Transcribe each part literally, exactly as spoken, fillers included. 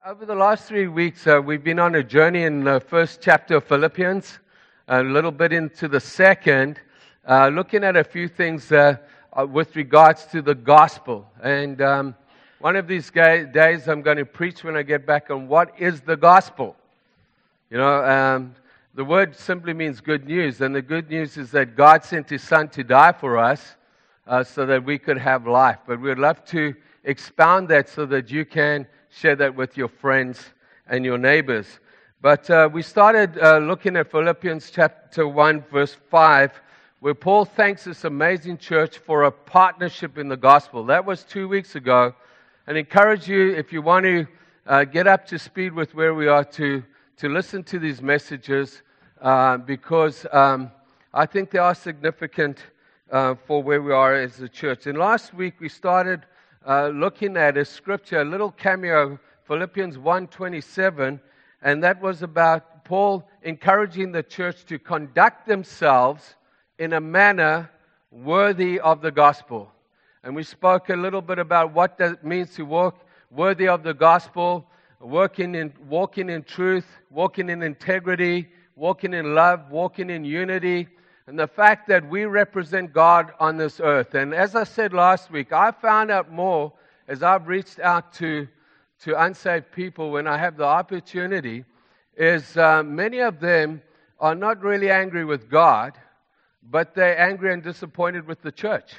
Over the last three weeks, uh, we've been on a journey in the first chapter of Philippians, a little bit into the second, uh, looking at a few things uh, uh, with regards to the gospel. And um, one of these ga- days, I'm going to preach when I get back on what is the gospel. You know, um, the word simply means good news, and the good news is that God sent His Son to die for us uh, so that we could have life. But we'd love to expound that so that you can share that with your friends and your neighbors. But uh, we started uh, looking at Philippians chapter one, verse five, where Paul thanks this amazing church for a partnership in the gospel. That was two weeks ago. And encourage you, if you want to uh, get up to speed with where we are, to, to listen to these messages, uh, because um, I think they are significant uh, for where we are as a church. And last week we started Uh, looking at a scripture, a little cameo, Philippians one twenty-seven, and that was about Paul encouraging the church to conduct themselves in a manner worthy of the gospel. And we spoke a little bit about what that means to walk worthy of the gospel, working in, walking in truth, walking in integrity, walking in love, walking in unity, and the fact that we represent God on this earth. And as I said last week, I found out more as I've reached out to, to unsaved people when I have the opportunity, is uh, many of them are not really angry with God, but they're angry and disappointed with the church,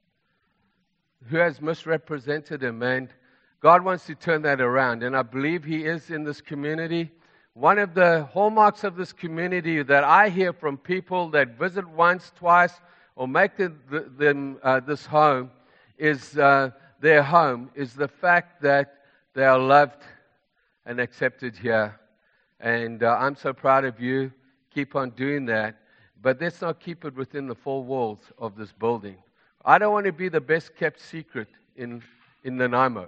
who has misrepresented them. And God wants to turn that around, and I believe He is in this community. One of the hallmarks of this community that I hear from people that visit once, twice, or make the, the, them uh, this home is uh, their home, is the fact that they are loved and accepted here. And uh, I'm so proud of you. Keep on doing that. But let's not keep it within the four walls of this building. I don't want to be the best kept secret in, in Nanaimo.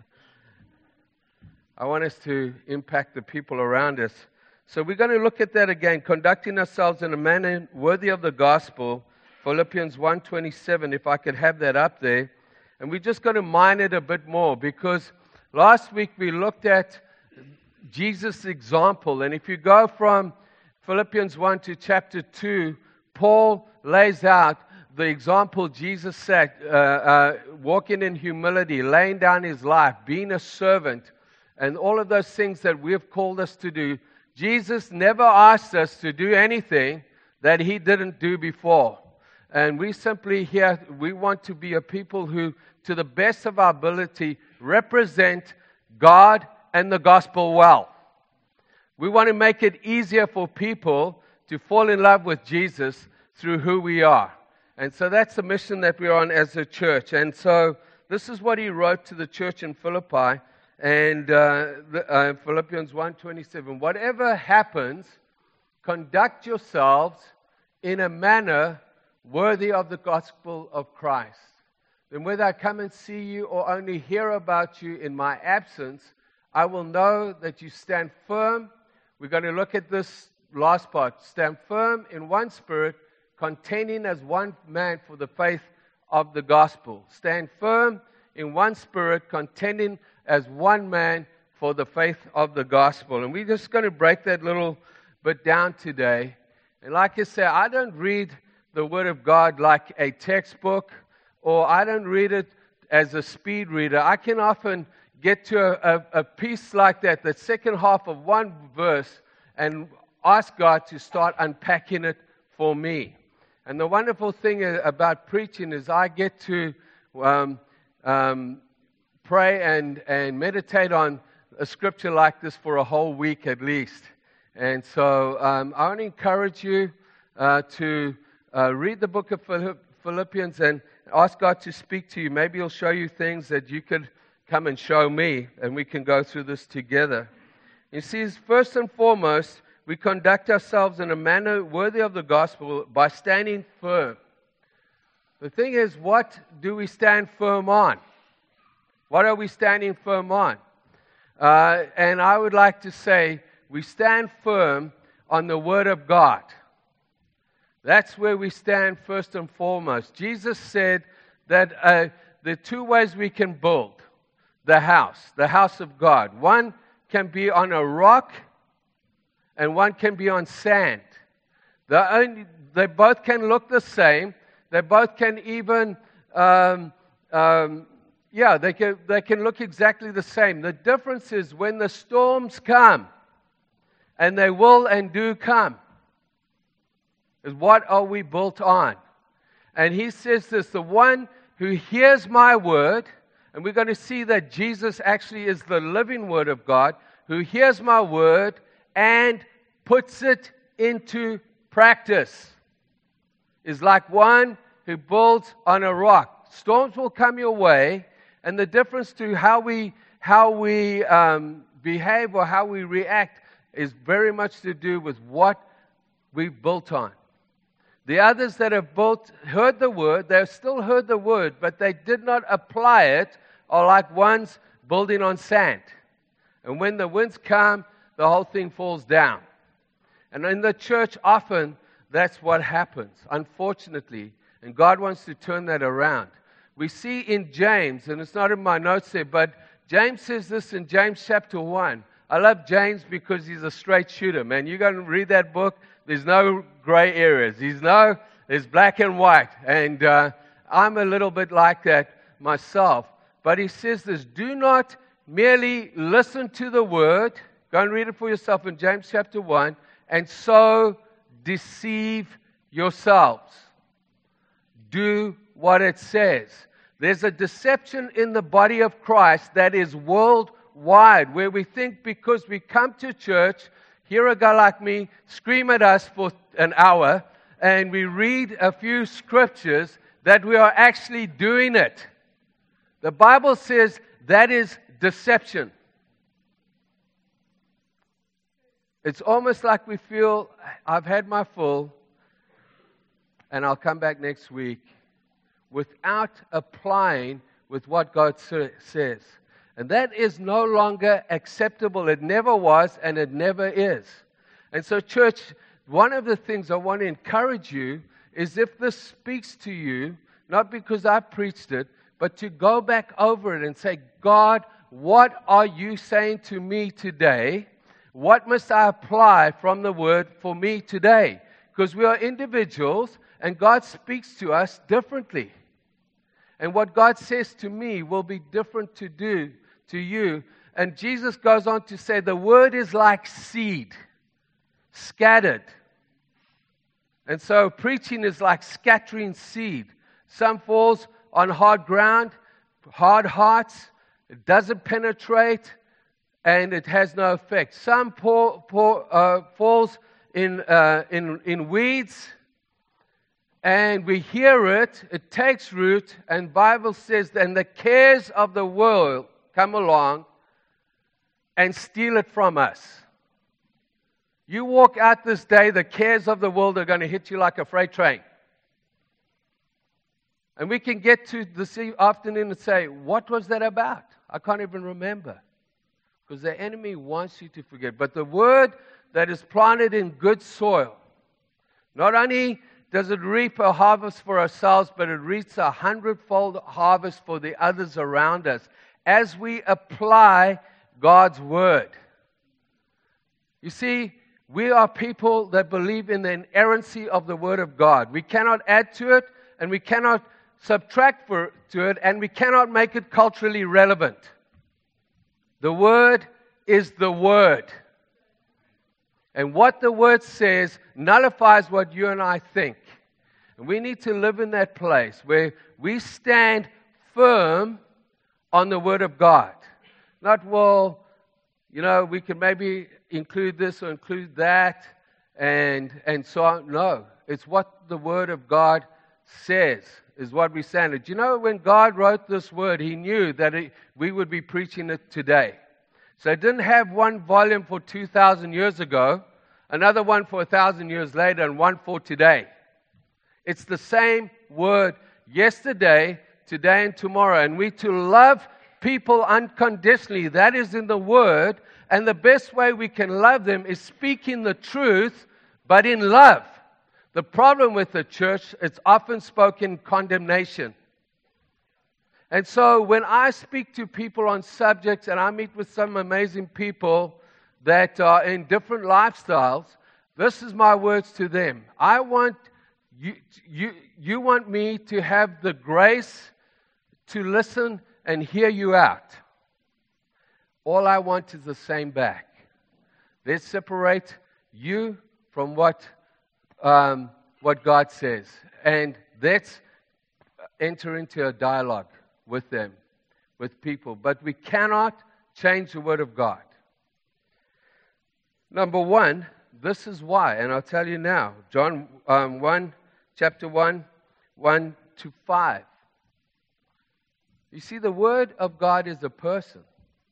I want us to impact the people around us. So we're going to look at that again, conducting ourselves in a manner worthy of the gospel, Philippians one twenty-seven, if I could have that up there. And we're just going to mine it a bit more, because last week we looked at Jesus' example. And if you go from Philippians one to chapter two, Paul lays out the example Jesus set, uh, uh, walking in humility, laying down his life, being a servant, and all of those things that we have called us to do. Jesus never asked us to do anything that He didn't do before. And we simply here, we want to be a people who, to the best of our ability, represent God and the gospel well. We want to make it easier for people to fall in love with Jesus through who we are. And so that's the mission that we're on as a church. And so this is what he wrote to the church in Philippi. And uh, the, uh, Philippians one twenty-seven, whatever happens, conduct yourselves in a manner worthy of the gospel of Christ. Then whether I come and see you or only hear about you in my absence, I will know that you stand firm. We're going to look at this last part. Stand firm in one spirit, contending as one man for the faith of the gospel. Stand firm in one spirit, contending as one man for the faith of the gospel. And we're just going to break that little bit down today. And like I say, I don't read the Word of God like a textbook, or I don't read it as a speed reader. I can often get to a, a, a piece like that, the second half of one verse, and ask God to start unpacking it for me. And the wonderful thing about preaching is I get to um, um, pray and, and meditate on a scripture like this for a whole week at least. And so um, I want to encourage you uh, to uh, read the book of Philippians and ask God to speak to you. Maybe He'll show you things that you could come and show me, and we can go through this together. You see, first and foremost, we conduct ourselves in a manner worthy of the gospel by standing firm. The thing is, what do we stand firm on? What are we standing firm on? Uh, and I would like to say we stand firm on the Word of God. That's where we stand first and foremost. Jesus said that uh, there are two ways we can build the house, the house of God. One can be on a rock and one can be on sand. The only, they both can look the same. They both can even, um, um, yeah, they can, they can look exactly the same. The difference is when the storms come, and they will and do come, is what are we built on? And he says this, the one who hears my word, and we're going to see that Jesus actually is the living word of God, who hears my word and puts it into practice, is like one who builds on a rock. Storms will come your way, and the difference to how we how we um, behave or how we react is very much to do with what we've built on. The others that have built, heard the word, they've still heard the word, but they did not apply it, are like ones building on sand. And when the winds come, the whole thing falls down. And in the church, often, that's what happens, unfortunately. And God wants to turn that around. We see in James, and it's not in my notes there, but James says this in James chapter one. I love James because he's a straight shooter, man. You go and read that book, there's no gray areas. He's no, there's black and white. And uh, I'm a little bit like that myself. But he says this, do not merely listen to the word. Go and read it for yourself in James chapter one. And so deceive yourselves. Do what it says. There's a deception in the body of Christ that is worldwide, where we think because we come to church, hear a guy like me scream at us for an hour, and we read a few scriptures, that we are actually doing it. The Bible says that is deception. It's almost like we feel, I've had my full, and I'll come back next week, without applying with what God says. And that is no longer acceptable. It never was, and it never is. And so, church, one of the things I want to encourage you is if this speaks to you, not because I preached it, but to go back over it and say, God, what are you saying to me today? What must I apply from the word for me today? Because we are individuals, and God speaks to us differently. And what God says to me will be different to do to you. And Jesus goes on to say, the word is like seed, scattered. And so preaching is like scattering seed. Some falls on hard ground, hard hearts. It doesn't penetrate, and it has no effect. Some pour, pour, uh, falls in, uh, in, in weeds, and we hear it, it takes root, and Bible says, and the cares of the world come along and steal it from us. You walk out this day, the cares of the world are going to hit you like a freight train. And we can get to this afternoon and say, what was that about? I can't even remember. Because the enemy wants you to forget. But the word that is planted in good soil, not only does it reap a harvest for ourselves, but it reaps a hundredfold harvest for the others around us as we apply God's word. You see, we are people that believe in the inerrancy of the word of God. We cannot add to it, and we cannot subtract for, to it, and we cannot make it culturally relevant. The word is the word. And what the word says nullifies what you and I think. And we need to live in that place where we stand firm on the word of God. Not, well, you know, we can maybe include this or include that and, and so on. No, it's what the word of God says is what we stand. Do you know when God wrote this word, He knew that it, we would be preaching it today. So it didn't have one volume for two thousand years ago, another one for one thousand years later, and one for today. It's the same word yesterday, today, and tomorrow. And we to love people unconditionally. That is in the word. And the best way we can love them is speaking the truth, but in love. The problem with the church, it's often spoken condemnation. And so when I speak to people on subjects, and I meet with some amazing people that are in different lifestyles, this is my words to them. I want you, you, you want me to have the grace to listen and hear you out. All I want is the same back. Let's separate you from what um, what God says, and let's enter into a dialogue with them, with people. But we cannot change the Word of God. Number one, this is why, and I'll tell you now. John um, one, chapter one, one to five. You see, the Word of God is a person.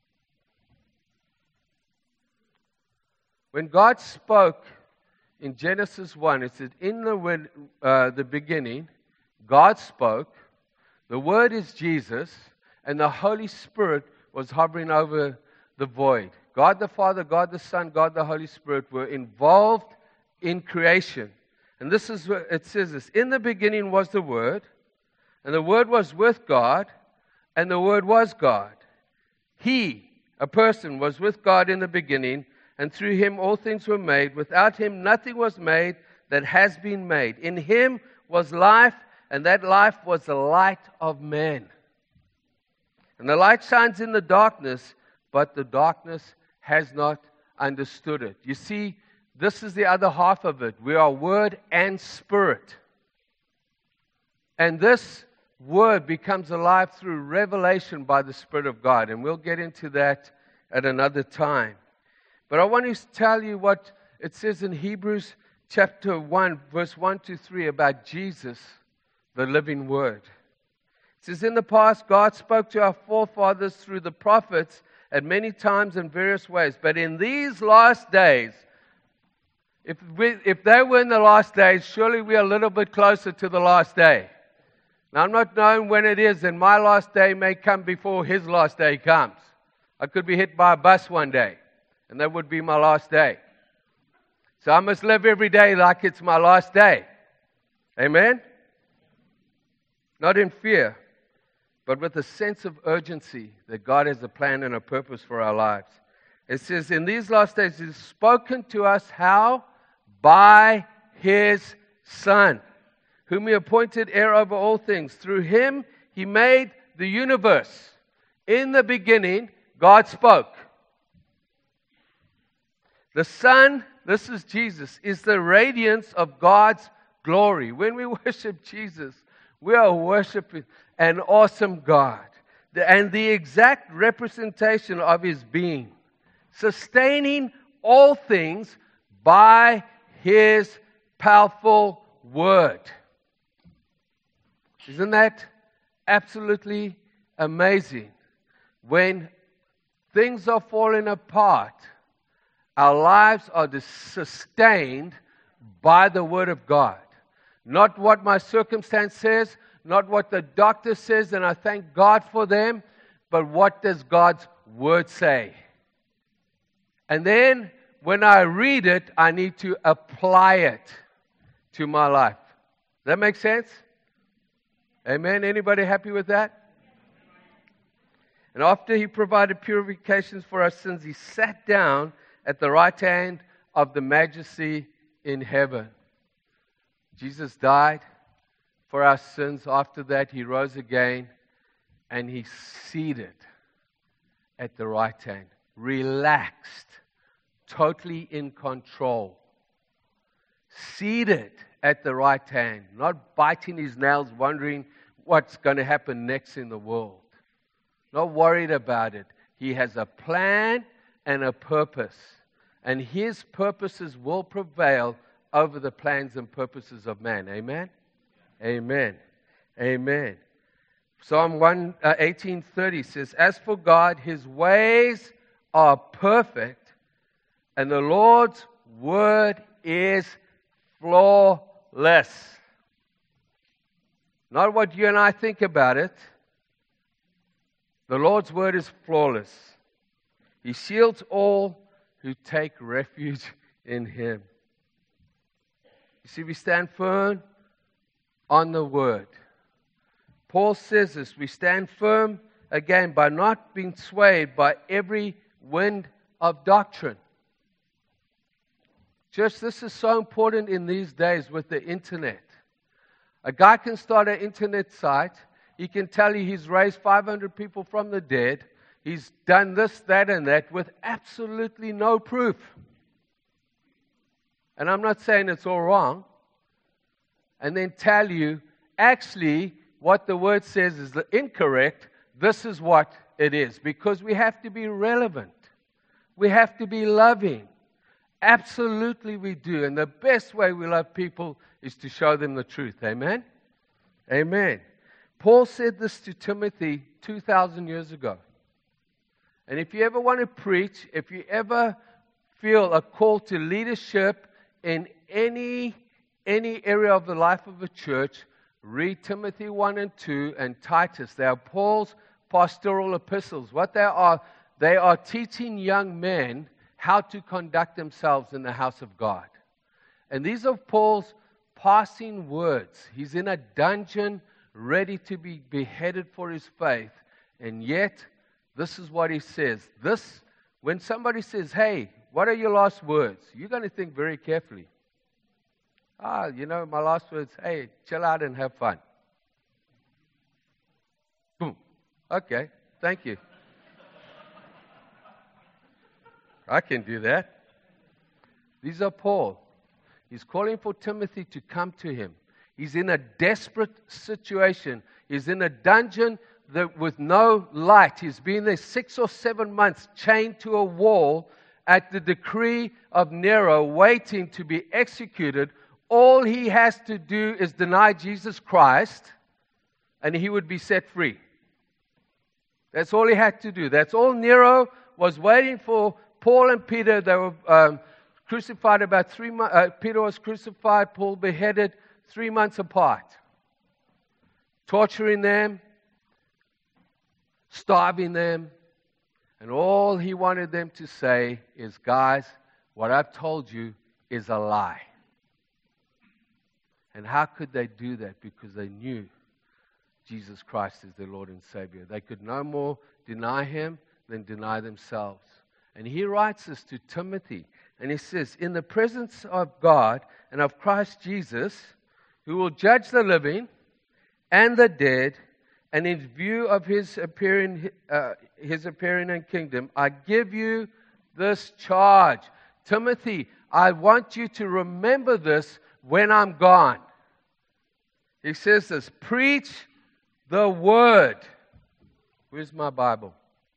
When God spoke in Genesis one, it said, in the, uh, the beginning, God spoke, the Word is Jesus, and the Holy Spirit was hovering over the void. God the Father, God the Son, God the Holy Spirit were involved in creation. And this is what it says this, in the beginning was the Word, and the Word was with God, and the Word was God. He, a person, was with God in the beginning, and through Him all things were made. Without Him nothing was made that has been made. In Him was life, and that life was the light of men. And the light shines in the darkness, but the darkness has not understood it. You see, this is the other half of it. We are Word and Spirit. And this Word becomes alive through revelation by the Spirit of God. And we'll get into that at another time. But I want to tell you what it says in Hebrews chapter one, verse one to three about Jesus, the living Word. It says, in the past, God spoke to our forefathers through the prophets at many times in various ways. But in these last days, if, we, if they were in the last days, surely we are a little bit closer to the last day. Now, I'm not knowing when it is, and my last day may come before His last day comes. I could be hit by a bus one day, and that would be my last day. So I must live every day like it's my last day. Amen? Not in fear, but with a sense of urgency that God has a plan and a purpose for our lives. It says, in these last days, He has spoken to us how? By His Son, whom He appointed heir over all things. Through Him, He made the universe. In the beginning, God spoke. The Son, this is Jesus, is the radiance of God's glory. When we worship Jesus, we are worshiping an awesome God and the exact representation of His being, sustaining all things by His powerful Word. Isn't that absolutely amazing? When things are falling apart, our lives are sustained by the Word of God. Not what my circumstance says, not what the doctor says, and I thank God for them, but what does God's Word say? And then, when I read it, I need to apply it to my life. Does that make sense? Amen? Anybody happy with that? And after He provided purifications for our sins, He sat down at the right hand of the Majesty in heaven. Jesus died for our sins. After that, He rose again, and He's seated at the right hand, relaxed, totally in control. Seated at the right hand, not biting His nails, wondering what's going to happen next in the world. Not worried about it. He has a plan and a purpose. And His purposes will prevail over the plans and purposes of man. Amen? Amen. Amen. Psalm one, uh, eighteen thirty says, as for God, His ways are perfect, and the Lord's word is flawless. Not what you and I think about it. The Lord's word is flawless. He shields all who take refuge in Him. You see, we stand firm on the Word. Paul says this, we stand firm again by not being swayed by every wind of doctrine. Church, this is so important in these days with the internet. A guy can start an internet site. He can tell you he's raised five hundred people from the dead. He's done this, that, and that with absolutely no proof. And I'm not saying it's all wrong. And then tell you, actually, what the Word says is incorrect. This is what it is. Because we have to be relevant. We have to be loving. Absolutely we do. And the best way we love people is to show them the truth. Amen? Amen. Paul said this to Timothy two thousand years ago. And if you ever want to preach, if you ever feel a call to leadership in any, any area of the life of a church, read Timothy one and two and Titus. They are Paul's pastoral epistles. What they are, they are teaching young men how to conduct themselves in the house of God. And these are Paul's passing words. He's in a dungeon ready to be beheaded for his faith. And yet, this is what he says. This, when somebody says, hey, what are your last words? You're going to think very carefully. Ah, you know, my last words, hey, chill out and have fun. Boom. Okay, thank you. I can do that. These are Paul. He's calling for Timothy to come to him. He's in a desperate situation. He's in a dungeon that, with no light. He's been there six or seven months, chained to a wall at the decree of Nero, waiting to be executed. All he has to do is deny Jesus Christ, and he would be set free. That's all he had to do. That's all Nero was waiting for. Paul and Peter, they were um, crucified about three months. Uh, Peter was crucified, Paul beheaded three months apart. Torturing them, starving them, and all he wanted them to say is, guys, what I've told you is a lie. And how could they do that? Because they knew Jesus Christ is their Lord and Savior. They could no more deny him than deny themselves. And he writes this to Timothy. And he says, in the presence of God and of Christ Jesus, who will judge the living and the dead, and in view of his appearing, uh, his appearing in kingdom, I give you this charge. Timothy, I want you to remember this when I'm gone. He says this, preach the word. Where's my Bible?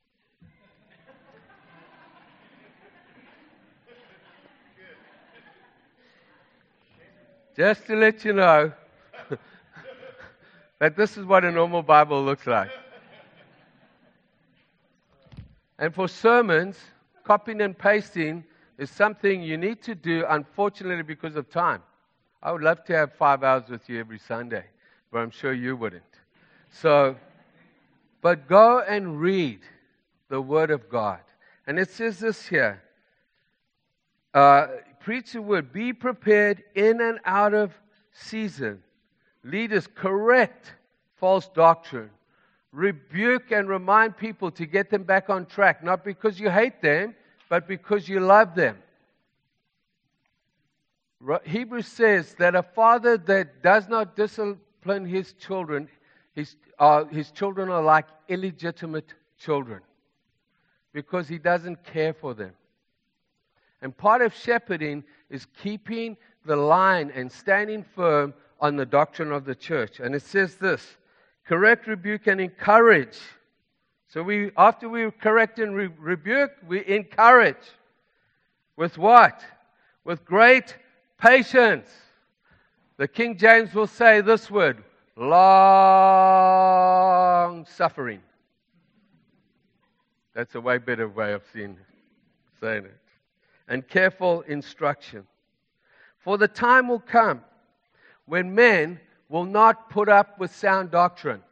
Just to let you know that this is what a normal Bible looks like. And for sermons, copying and pasting is something you need to do, unfortunately, because of time. I would love to have five hours with you every Sunday, but I'm sure you wouldn't. So, but go and read the Word of God. And it says this here. Uh, preach the Word. Be prepared in and out of season. Leaders, correct false doctrine. Rebuke and remind people to get them back on track. Not because you hate them, but because you love them. Hebrews says that a father that does not discipline his children, his, uh, his children are like illegitimate children. Because he doesn't care for them. And part of shepherding is keeping the line and standing firm on the doctrine of the church. And it says this, correct, rebuke, and encourage. So we, after we correct and re- rebuke, we encourage. With what? With great patience. The King James will say this word, long suffering. That's a way better way of seeing, saying it. And careful instruction. For the time will come when men will not put up with sound doctrine,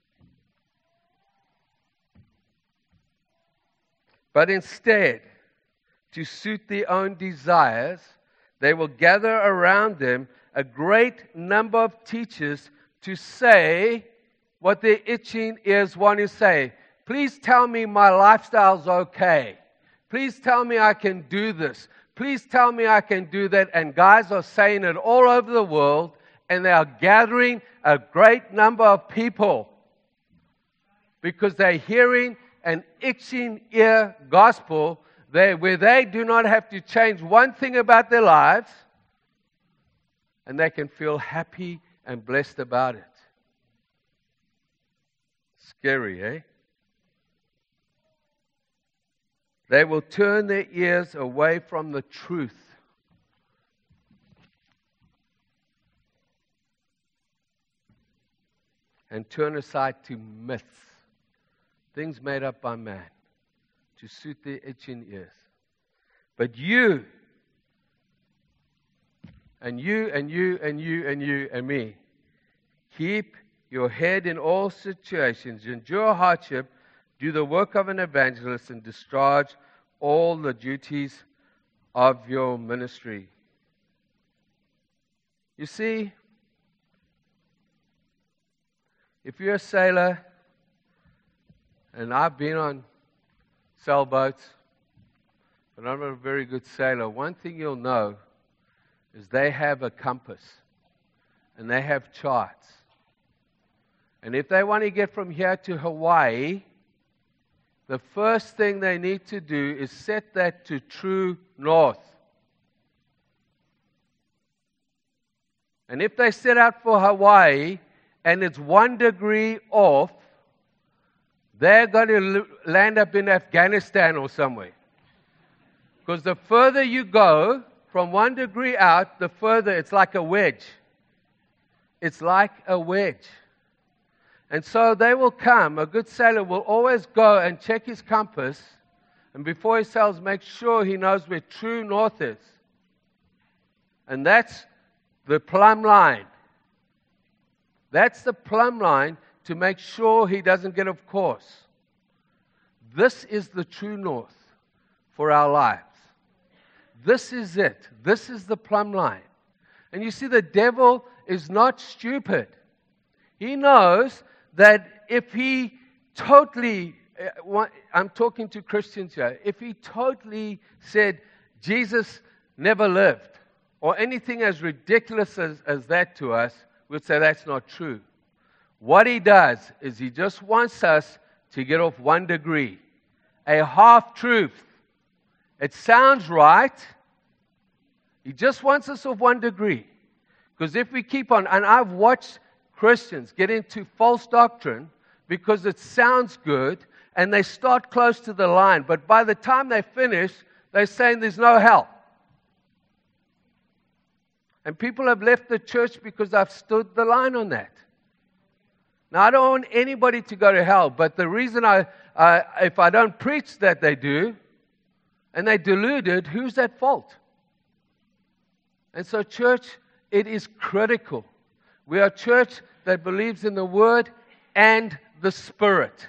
but instead, to suit their own desires, they will gather around them a great number of teachers to say what their itching ears want to say. Please tell me my lifestyle's okay. Please tell me I can do this. Please tell me I can do that. And guys are saying it all over the world, and they are gathering a great number of people because they're hearing an itching ear gospel there, where they do not have to change one thing about their lives, and they can feel happy and blessed about it. Scary, eh? They will turn their ears away from the truth. And turn aside to myths, things made up by man, to suit their itching ears. But you, and you, and you, and you, and you, and me, keep your head in all situations, endure hardship, do the work of an evangelist, and discharge all the duties of your ministry. You see, if you're a sailor, and I've been on sailboats, but I'm not a very good sailor, one thing you'll know is they have a compass, and they have charts. And if they want to get from here to Hawaii, the first thing they need to do is set that to true north. And if they set out for Hawaii and it's one degree off, they're going to land up in Afghanistan or somewhere. Because the further you go from one degree out, the further it's like a wedge. It's like a wedge. And so they will come. A good sailor will always go and check his compass, and before he sails, make sure he knows where true north is. And that's the plumb line. That's the plumb line to make sure he doesn't get off course. This is the true north for our lives. This is it. This is the plumb line. And you see, the devil is not stupid. He knows that if he totally, I'm talking to Christians here, if he totally said Jesus never lived, or anything as ridiculous as, as that to us, we'd say that's not true. What he does is he just wants us to get off one degree, a half-truth. It sounds right. He just wants us off one degree. Because if we keep on, and I've watched Christians get into false doctrine because it sounds good, and they start close to the line, but by the time they finish, they're saying there's no hell. And people have left the church because I've stood the line on that. Now, I don't want anybody to go to hell, but the reason I, uh, if I don't preach that they do, and they deluded, who's at fault? And so, church, it is critical. We are a church that believes in the Word and the Spirit.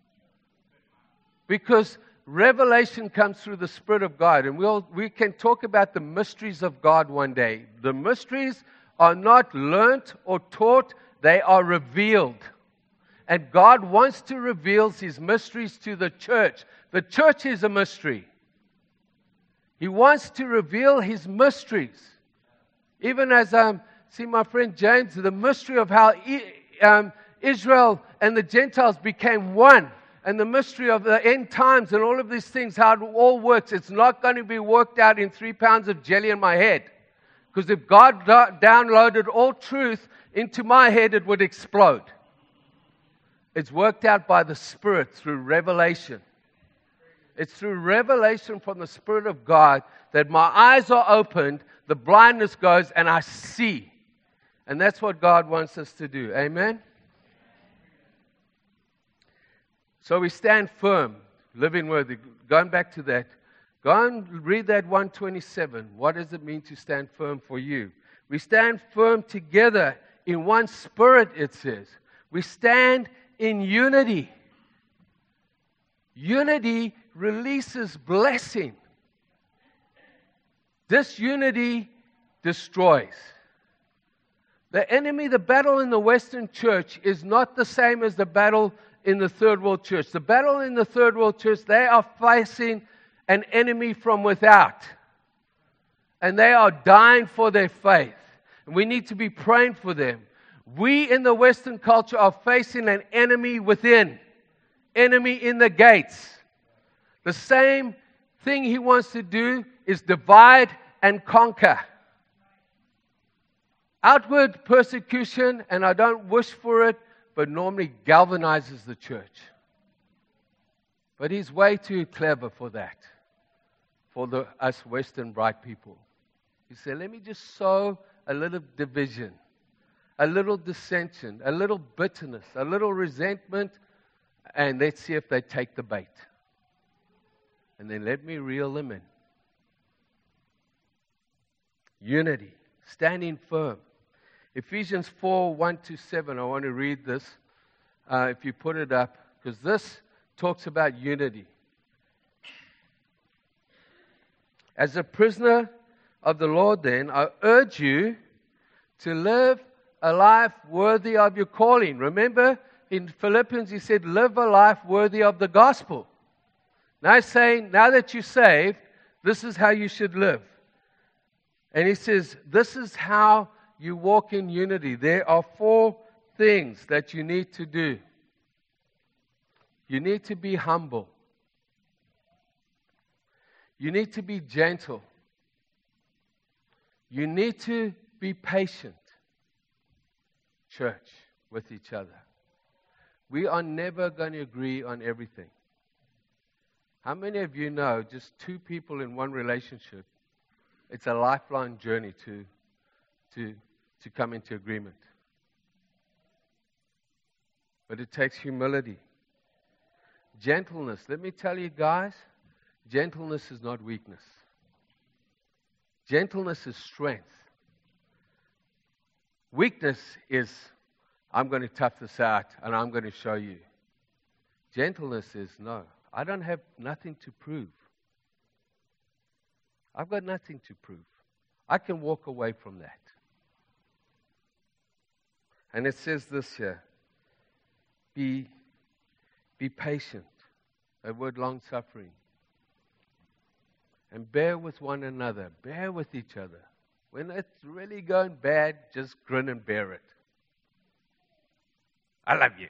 Because revelation comes through the Spirit of God. And we'll, we can talk about the mysteries of God one day. The mysteries are not learnt or taught, they are revealed. And God wants to reveal His mysteries to the church. The church is a mystery. He wants to reveal His mysteries. Even as I um, see my friend James, the mystery of how um, Israel and the Gentiles became one, and the mystery of the end times and all of these things, how it all works. It's not going to be worked out in three pounds of jelly in my head. Because if God do- downloaded all truth into my head, it would explode. It's worked out by the Spirit through revelation. It's through revelation from the Spirit of God that my eyes are opened, the blindness goes, and I see. And that's what God wants us to do. Amen? So we stand firm, living worthy. Going back to that, go and read that one twenty-seven. What does it mean to stand firm for you? We stand firm together in one spirit, it says. We stand in unity. Unity releases blessing. Disunity destroys. The enemy, the battle in the Western church is not the same as the battle in the Third World Church. The battle in the Third World Church, they are facing an enemy from without. And they are dying for their faith. And we need to be praying for them. We in the Western culture are facing an enemy within. Enemy in the gates. The same thing he wants to do is divide and conquer. Outward persecution, and I don't wish for it, but normally galvanizes the church. But he's way too clever for that, for the, us Western bright people. He said, let me just sow a little division, a little dissension, a little bitterness, a little resentment, and let's see if they take the bait. And then let me reel them in. Unity, standing firm. Ephesians four, one to seven, I want to read this, uh, if you put it up, because this talks about unity. As a prisoner of the Lord, then, I urge you to live a life worthy of your calling. Remember, in Philippians, he said, live a life worthy of the gospel. Now he's saying, now that you're saved, this is how you should live. And he says, this is how you walk in unity. There are four things that you need to do. You need to be humble. You need to be gentle. You need to be patient, church, with each other. We are never going to agree on everything. How many of you know just two people in one relationship, it's a lifelong journey to, to, to come into agreement. But it takes humility. Gentleness. Let me tell you guys, gentleness is not weakness. Gentleness is strength. Weakness is, I'm going to tough this out and I'm going to show you. Gentleness is, no, I don't have nothing to prove. I've got nothing to prove. I can walk away from that. And it says this here, be, be patient, that word long-suffering. And bear with one another, bear with each other. When it's really going bad, just grin and bear it. I love you.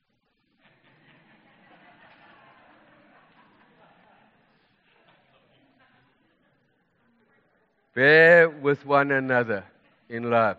Bear with one another in love.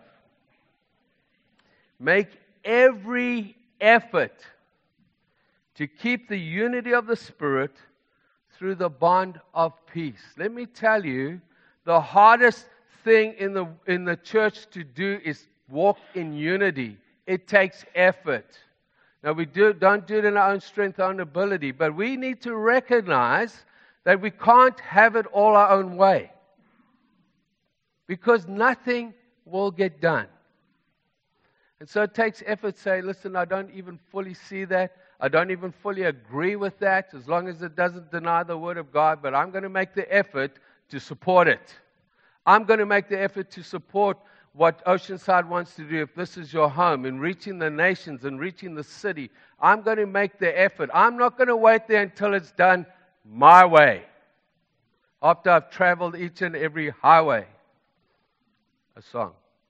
Make every effort to keep the unity of the Spirit through the bond of peace. Let me tell you, the hardest thing in the in the church to do is walk in unity. It takes effort. Now, we do, don't do it in our own strength, our own ability, but we need to recognize that we can't have it all our own way. Because nothing will get done. And so it takes effort to say, listen, I don't even fully see that. I don't even fully agree with that, as long as it doesn't deny the Word of God, but I'm going to make the effort to support it. I'm going to make the effort to support what Oceanside wants to do, if this is your home, in reaching the nations and reaching the city. I'm going to make the effort. I'm not going to wait there until it's done my way, after I've traveled each and every highway. A song.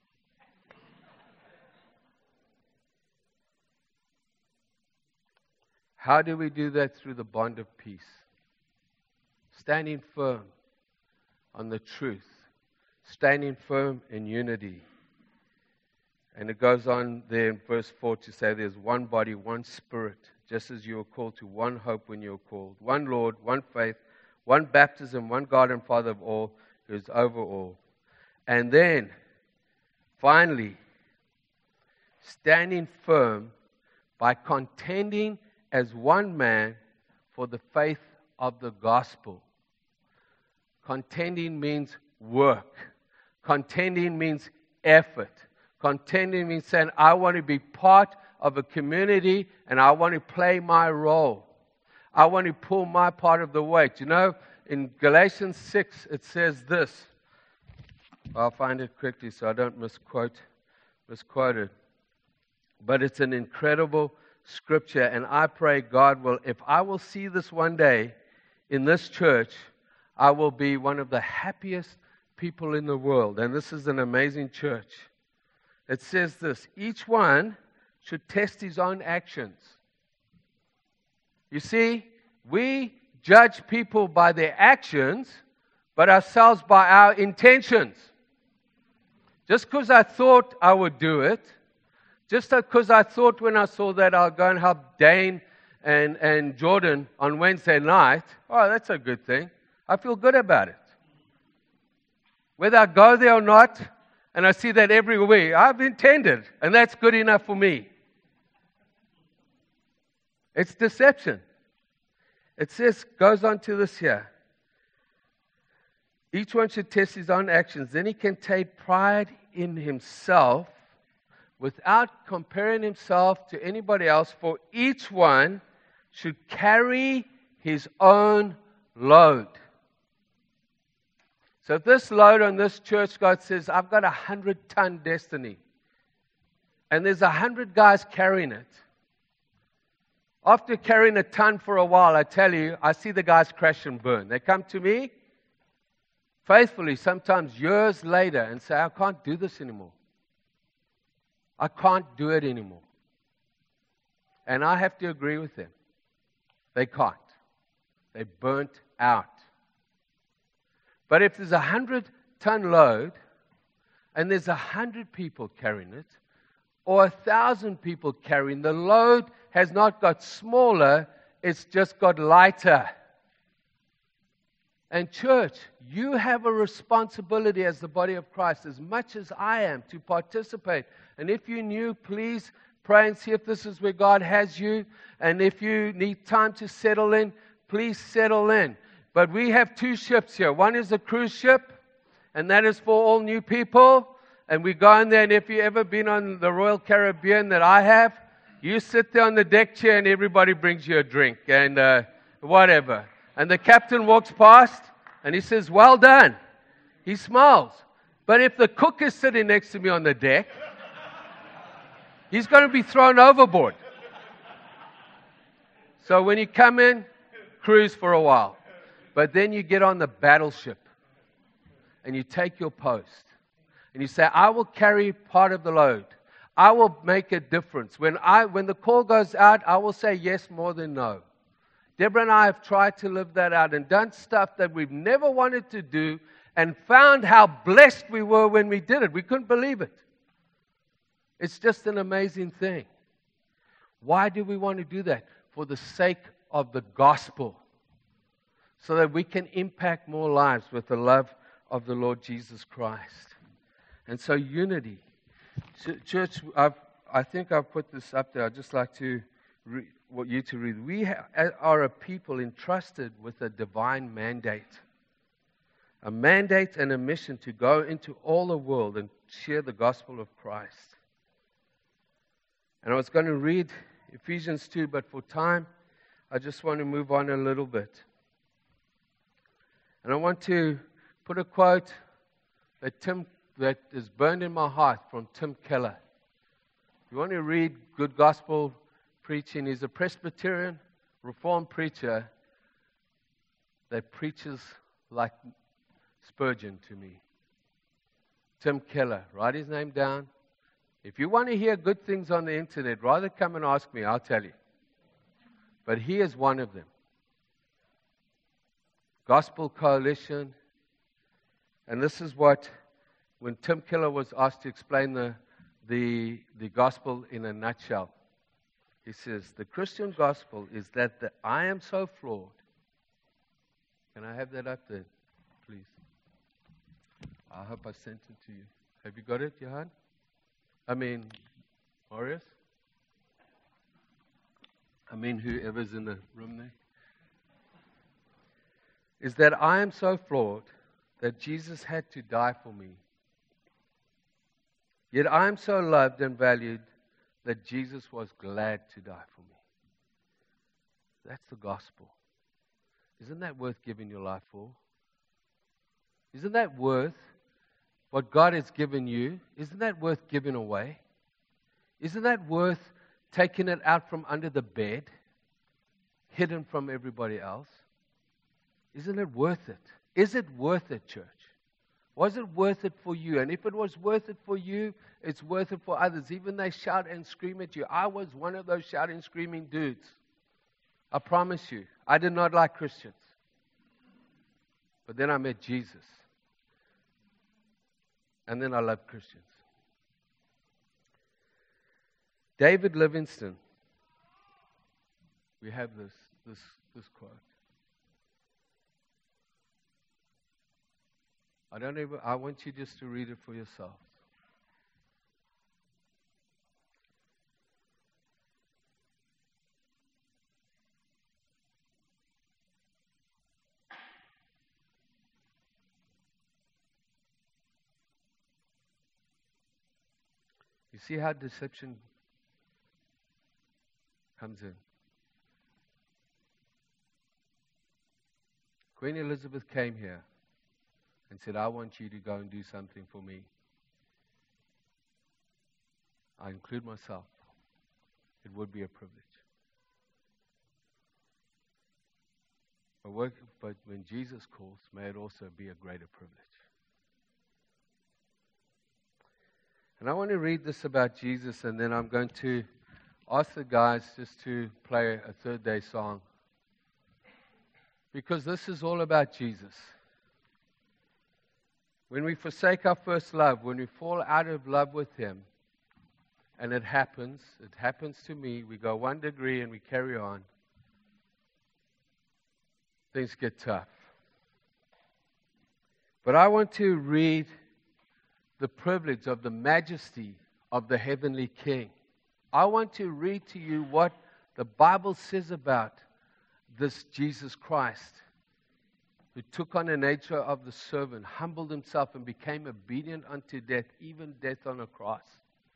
How do we do that? Through the bond of peace. Standing firm on the truth. Standing firm in unity. And it goes on there in verse four to say there's one body, one spirit, just as you were called to one hope when you were called. One Lord, one faith, one baptism, one God and Father of all, who is over all. And then, finally, standing firm by contending as one man for the faith of the gospel. Contending means work. Contending means effort. Contending means saying, I want to be part of a community and I want to play my role. I want to pull my part of the weight. You know, in Galatians six, it says this. I'll find it quickly so I don't misquote misquoted. But it's an incredible scripture, and I pray God will, if I will see this one day in this church, I will be one of the happiest people in the world. And this is an amazing church. It says this: each one should test his own actions. You see, we judge people by their actions, but ourselves by our intentions. Just because I thought I would do it, just because I thought when I saw that I'll go and help Dane and, and Jordan on Wednesday night, oh, that's a good thing. I feel good about it. Whether I go there or not, and I see that every week, I've intended, and that's good enough for me. It's deception. It says, goes on to this here. Each one should test his own actions. Then he can take pride in himself without comparing himself to anybody else, for each one should carry his own load. So if this load on this church, God says, I've got a hundred-ton destiny, and there's a hundred guys carrying it. After carrying a ton for a while, I tell you, I see the guys crash and burn. They come to me faithfully, sometimes years later, and say, I can't do this anymore. I can't do it anymore. And I have to agree with them. They can't. They're burnt out. But if there's a hundred-ton load, and there's a hundred people carrying it, or a thousand people carrying, the load has not got smaller, it's just got lighter. And church, you have a responsibility as the body of Christ, as much as I am, to participate. And if you're new, please pray and see if this is where God has you. And if you need time to settle in, please settle in. But we have two ships here. One is a cruise ship, and that is for all new people. And we go in there, and if you've ever been on the Royal Caribbean that I have, you sit there on the deck chair and everybody brings you a drink and uh, whatever. And the captain walks past and he says, well done. He smiles. But if the cook is sitting next to me on the deck, he's going to be thrown overboard. So when you come in, cruise for a while. But then you get on the battleship and you take your post. And you say, I will carry part of the load. I will make a difference. When I, when the call goes out, I will say yes more than no. Deborah and I have tried to live that out and done stuff that we've never wanted to do and found how blessed we were when we did it. We couldn't believe it. It's just an amazing thing. Why do we want to do that? For the sake of the gospel. So that we can impact more lives with the love of the Lord Jesus Christ. And so unity. Church, I've, I think I've put this up there. I'd just like to read, want you to read. We ha- are a people entrusted with a divine mandate. A mandate and a mission to go into all the world and share the gospel of Christ. And I was going to read Ephesians two, but for time, I just want to move on a little bit. And I want to put a quote that Tim that is burned in my heart from Tim Keller. You want to read good gospel preaching? He's a Presbyterian, Reformed preacher that preaches like Spurgeon to me. Tim Keller. Write his name down. If you want to hear good things on the internet, rather come and ask me, I'll tell you. But he is one of them. Gospel Coalition. And this is what, when Tim Keller was asked to explain the, the, the gospel in a nutshell, he says, the Christian gospel is that the, I am so flawed. Can I have that up there, please? I hope I sent it to you. Have you got it, Johan? I mean, Marius? I mean, whoever's in the room there. Is that I am so flawed that Jesus had to die for me. Yet I am so loved and valued that Jesus was glad to die for me. That's the gospel. Isn't that worth giving your life for? Isn't that worth what God has given you, isn't that worth giving away? Isn't that worth taking it out from under the bed, hidden from everybody else? Isn't it worth it? Is it worth it, church? Was it worth it for you? And if it was worth it for you, it's worth it for others. Even they shout and scream at you. I was one of those shouting, screaming dudes. I promise you. I did not like Christians. But then I met Jesus. And then I loved Christians. David Livingstone. We have this, this, this quote. I don't even, I want you just to read it for yourselves. You see how deception comes in. Queen Elizabeth came here and said, I want you to go and do something for me. I include myself. It would be a privilege. But, work, but when Jesus calls, may it also be a greater privilege. And I want to read this about Jesus, and then I'm going to ask the guys just to play a third day song. Because this is all about Jesus. When we forsake our first love, when we fall out of love with Him, and it happens, it happens to me, we go one degree and we carry on, things get tough. But I want to read the privilege of the majesty of the heavenly King. I want to read to you what the Bible says about this Jesus Christ, who took on the nature of the servant, humbled himself, and became obedient unto death, even death on a cross.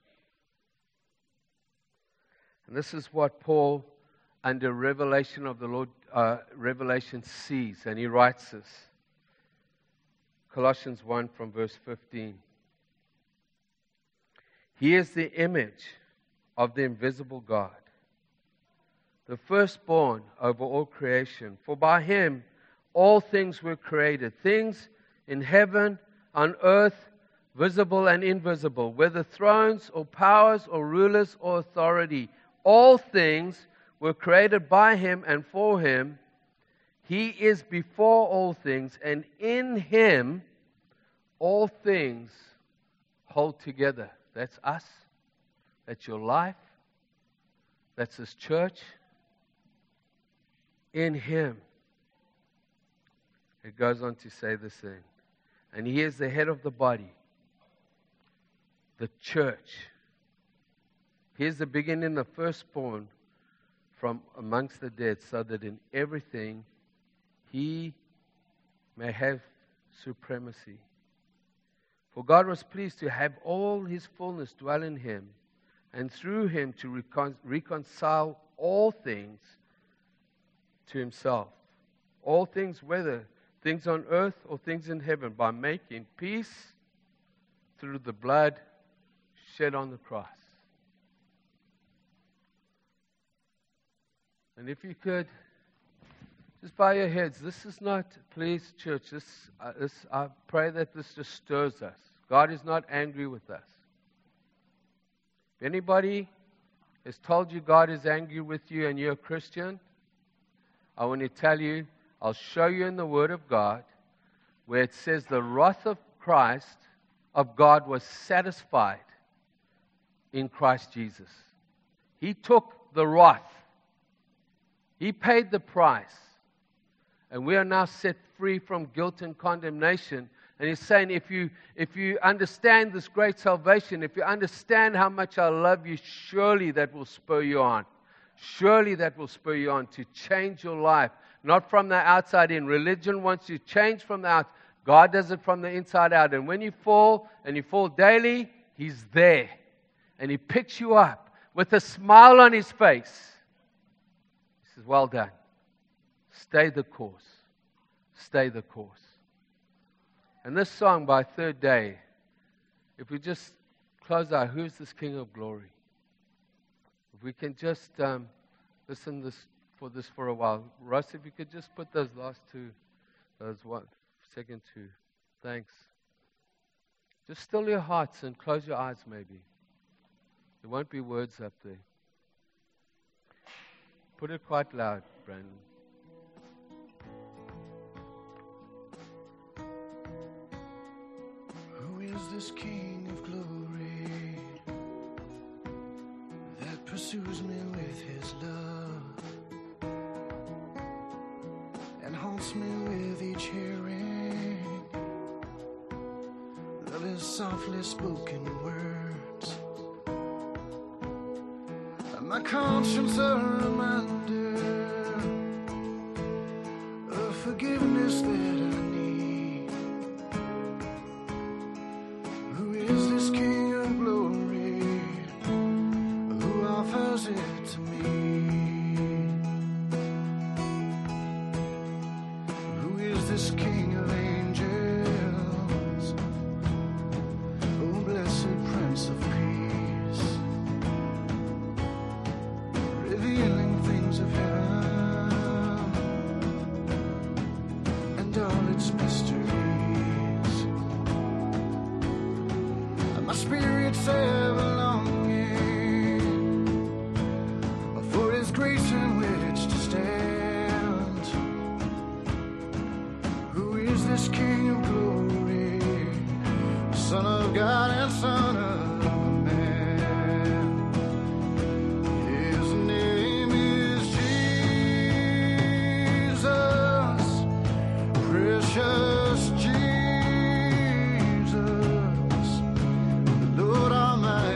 And this is what Paul, under revelation of the Lord, uh, Revelation sees, and he writes this. Colossians one from verse fifteen. He is the image of the invisible God, the firstborn over all creation. For by Him all things were created, things in heaven, on earth, visible and invisible, whether thrones or powers or rulers or authority. All things were created by Him and for Him. He is before all things, and in Him all things hold together. That's us. That's your life. That's this church. In Him. It goes on to say the same. And He is the head of the body, the church. He is the beginning, the firstborn from amongst the dead, so that in everything He may have supremacy. For God was pleased to have all His fullness dwell in Him, and through Him to recon- reconcile all things to Himself. All things, whether things on earth or things in heaven, by making peace through the blood shed on the cross. And if you could, just bow your heads. This is not, please, church, this, uh, this, I pray that this just stirs us. God is not angry with us. If anybody has told you God is angry with you and you're a Christian, I want to tell you, I'll show you in the Word of God where it says the wrath of Christ, of God, was satisfied in Christ Jesus. He took the wrath. He paid the price. And we are now set free from guilt and condemnation. And He's saying, if you, if you understand this great salvation, if you understand how much I love you, surely that will spur you on. Surely that will spur you on to change your life. Not from the outside in. Religion wants you to change from the outside. God does it from the inside out. And when you fall, and you fall daily, He's there. And He picks you up with a smile on His face. He says, well done. Stay the course. Stay the course. And this song by Third Day if we just close our, who's this King of Glory? If we can just um, listen this for this for a while. Russ, if you could just put those last two, those one, second two. Thanks. Just still your hearts and close your eyes maybe. There won't be words up there. Put it quite loud, Brandon. Who is this King of Glory that pursues me with his love and haunts me with each hearing of his softly spoken words? And my conscience a reminder of forgiveness that I need. Who is this King of Glory who offers it to me? Who is this King of angels? Oh, blessed Prince of Peace, revealing things of heaven and all its mysteries. And my spirit's ever longing for his grace in which to stand. Who is this King of Glory, Son of God and Son of man? His name is Jesus, precious Jesus, the Lord Almighty.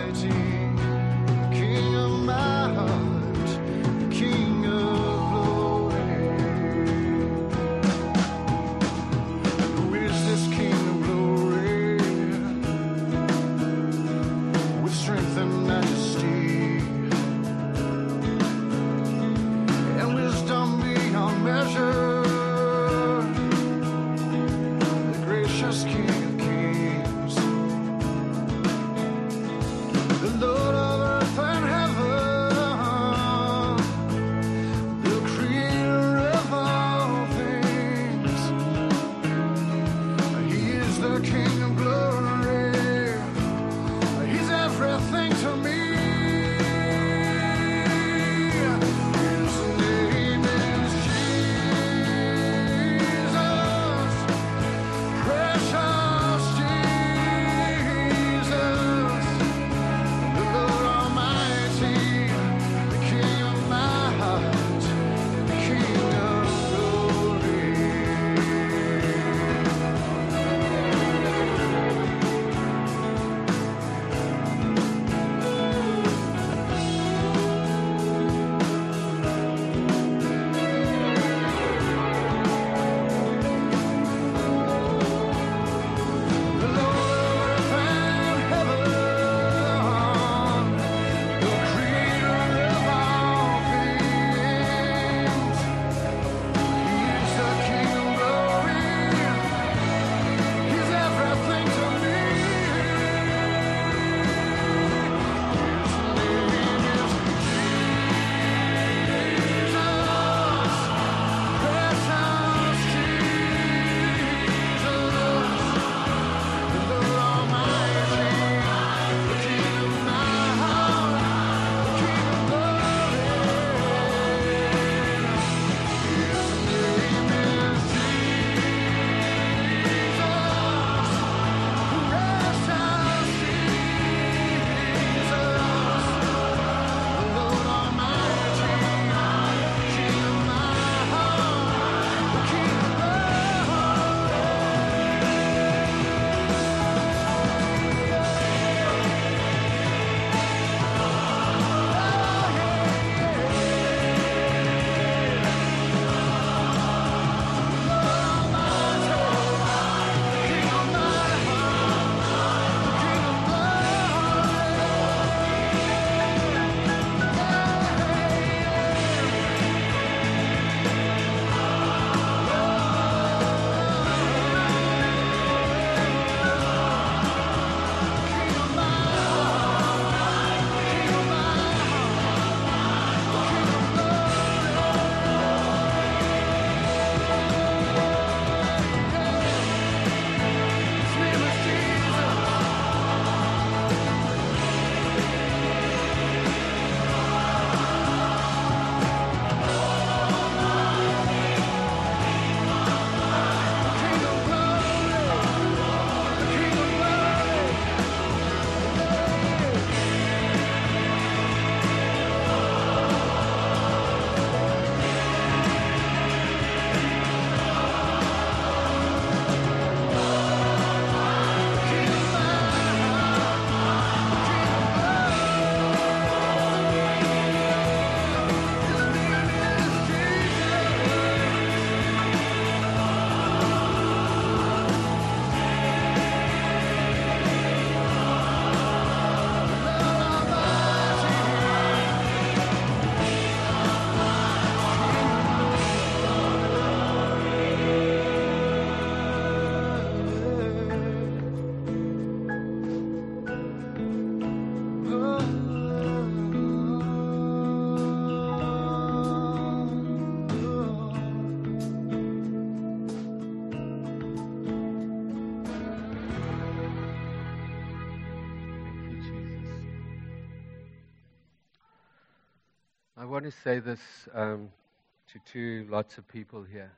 want to say this um, to, to lots of people here.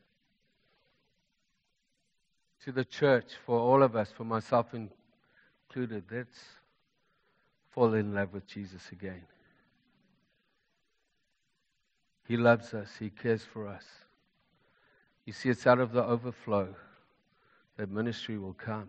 To the church, for all of us, for myself included, let's fall in love with Jesus again. He loves us. He cares for us. You see, it's out of the overflow that ministry will come.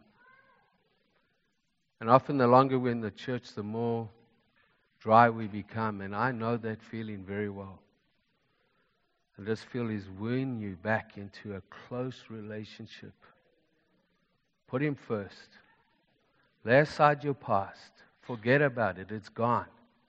And often the longer we're in the church, the more dry we become. And I know that feeling very well. I just feel He's wooing you back into a close relationship. Put Him first. Lay aside your past. Forget about it. It's gone.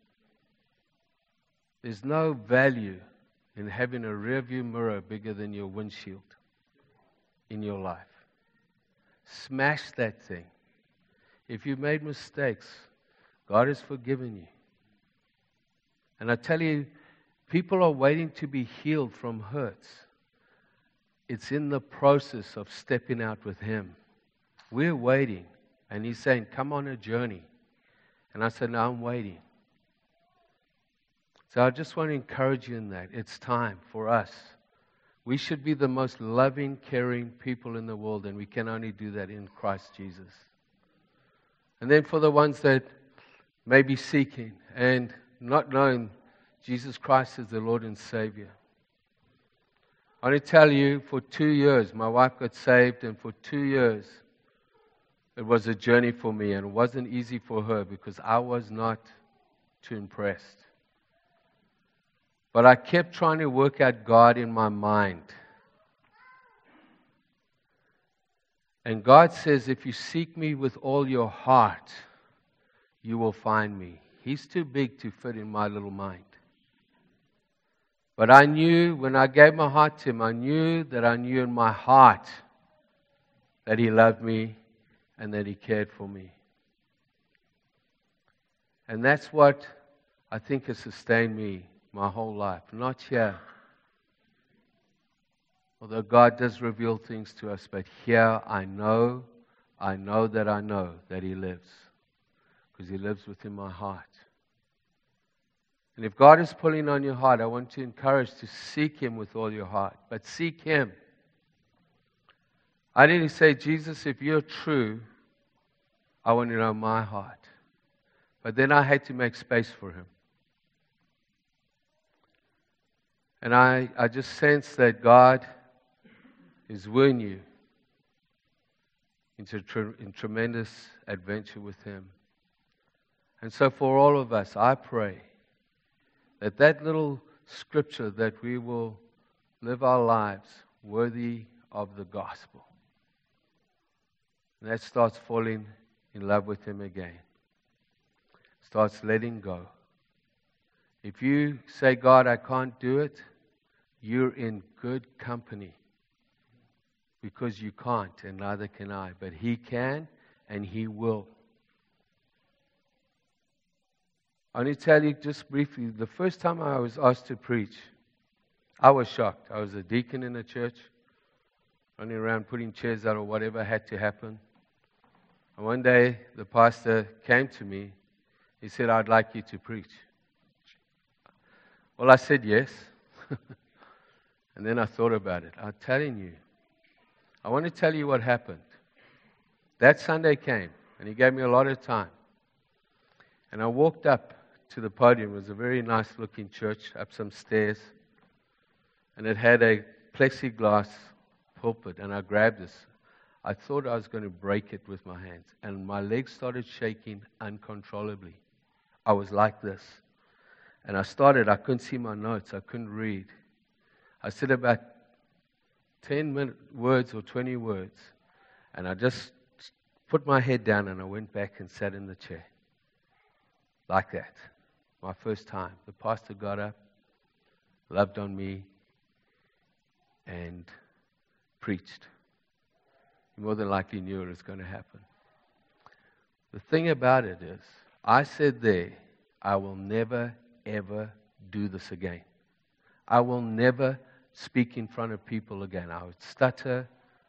There's no value in having a rearview mirror bigger than your windshield in your life. Smash that thing. If you've made mistakes, God has forgiven you. And I tell you, people are waiting to be healed from hurts. It's in the process of stepping out with Him. We're waiting. And He's saying, come on a journey. And I said, no, I'm waiting. So I just want to encourage you in that. It's time for us. We should be the most loving, caring people in the world, and we can only do that in Christ Jesus. And then for the ones that may be seeking and not knowing Jesus Christ as the Lord and Savior, I want to tell you, for two years, my wife got saved, and for two years, it was a journey for me, and it wasn't easy for her because I was not too impressed. But I kept trying to work out God in my mind. And God says, if you seek me with all your heart, you will find me. He's too big to fit in my little mind. But I knew, when I gave my heart to Him, I knew that I knew in my heart that He loved me and that He cared for me. And that's what I think has sustained me my whole life. Not here. Although God does reveal things to us, but here I know, I know that I know that He lives. Because He lives within my heart. And if God is pulling on your heart, I want to encourage to seek Him with all your heart. But seek Him. I didn't say, Jesus, if you're true, I want to know my heart. But then I had to make space for Him. And I, I just sense that God is wooing you into tre- in tremendous adventure with Him. And so for all of us, I pray that that little scripture, that we will live our lives worthy of the gospel. And that starts falling in love with Him again. Starts letting go. If you say, God, I can't do it, you're in good company. Because you can't, and neither can I. But He can, and He will. I want to tell you just briefly, the first time I was asked to preach, I was shocked. I was a deacon in a church, running around putting chairs out or whatever had to happen. And one day, the pastor came to me. He said, I'd like you to preach. Well, I said yes. And then I thought about it. I'm telling you. I want to tell you what happened. That Sunday came, and he gave me a lot of time. And I walked up to the podium. It was a very nice-looking church, up some stairs. And it had a plexiglass pulpit, and I grabbed this. I thought I was going to break it with my hands. And my legs started shaking uncontrollably. I was like this. And I started, I couldn't see my notes, I couldn't read. I said about ten minute words or twenty words, and I just put my head down and I went back and sat in the chair. Like that. My first time. The pastor got up, loved on me, and preached. He more than likely knew it was going to happen. The thing about it is, I said there, I will never, ever do this again. I will never speak in front of people again. I would stutter.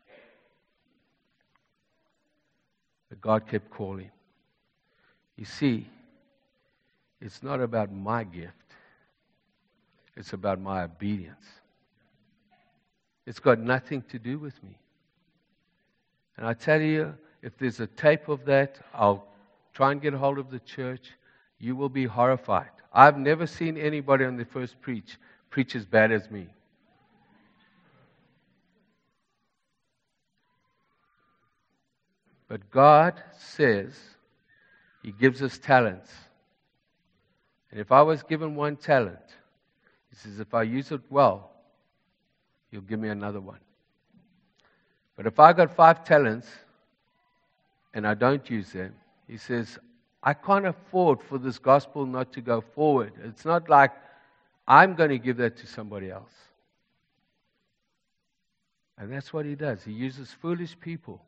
But God kept calling. You see, it's not about my gift. It's about my obedience. It's got nothing to do with me. And I tell you, if there's a tape of that, I'll try and get a hold of the church. You will be horrified. I've never seen anybody on the first preach preach as bad as me. But God says He gives us talents. And if I was given one talent, He says, if I use it well, He'll give me another one. But if I got five talents and I don't use them, He says, I can't afford for this gospel not to go forward. It's not like I'm going to give that to somebody else. And that's what He does. He uses foolish people.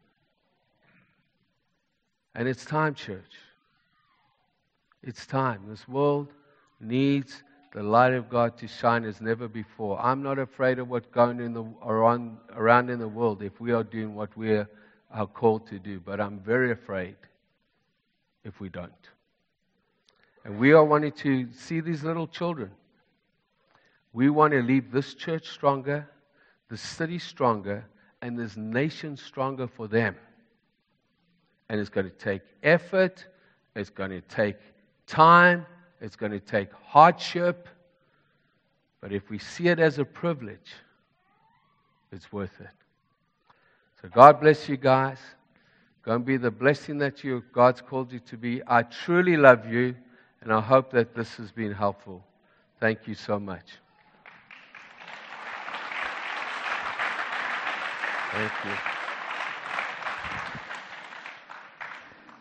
And it's time, church. It's time. This world needs the light of God to shine as never before. I'm not afraid of what's going in the, around, around in the world if we are doing what we are called to do. But I'm very afraid if we don't. And we are wanting to see these little children. We want to leave this church stronger, the city stronger, and this nation stronger for them. And it's going to take effort. It's going to take time. It's going to take hardship. But if we see it as a privilege, it's worth it. So God bless you guys. Go and be the blessing that you, God's called you to be. I truly love you, and I hope that this has been helpful. Thank you so much. Thank you.